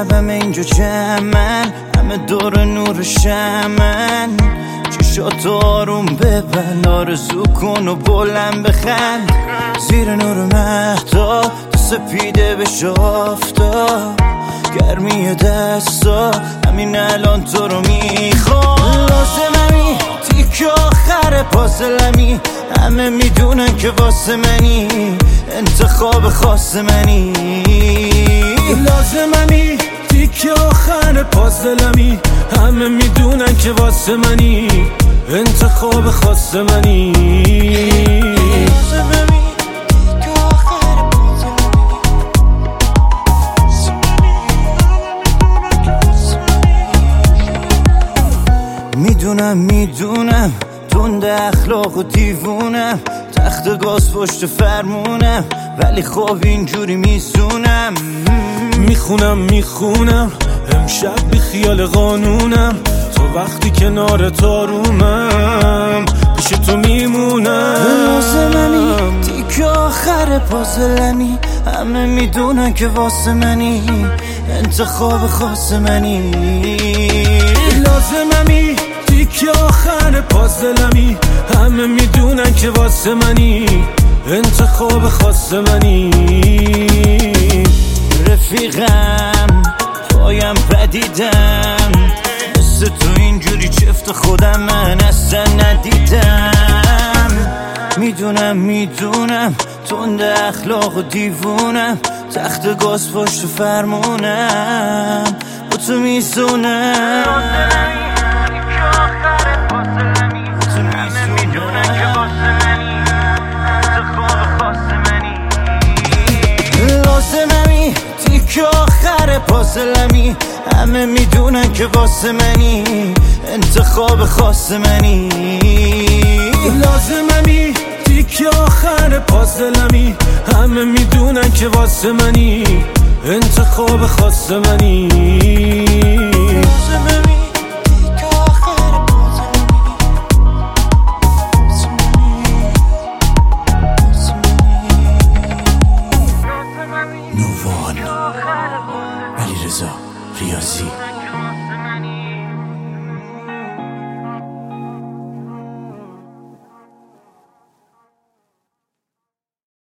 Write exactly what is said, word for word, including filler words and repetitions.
شبم اینجا جمعن، همه دور نور شمن. چشات آروم ببن، آرزو کن و بلند بخند. زیر نور مهتاب تو سپیده بش آفتاب، گرمی دستا همین الان تو رو میخوام. لازممی تیک آخر پازلمی، همه میدونن که واسه منی، انتخاب خاص منی. لازممی تیک آخر پازلمی، همه میدونن که واسه منی، انتخاب خاص منی. میدونم میدونم تند اخلاق و دیوونم، تخت گاز پشت فرمونم، ولی خب اینجوری میسونم. میخونم میخونم امشب بی خیال قانونم، تو وقتی کنار تارومم پیش تو میمونم. لازممی تیک آخر پازلمی، همه میدونن که واسه منی، انتخاب خاص منی. لازممی تیک آخر پازلمی، همه میدونن که واسه منی، انتخاب خاص منی. رفیقم پایم پدیدم، مثل تو اینجوری چفت خودم من اصلا ندیدم. میدونم میدونم تند اخلاق و دیوونم، تخت گاز پشت فرمونم، با تو میزونم. لازممی تیک آخر پازلمی، همه میدونن که واسه منی، انتخاب خاص منی. لازممی تیک آخر پازلمی، همه میدونن که واسه منی، انتخاب خاص منی. نووان علیرضا ریاضی.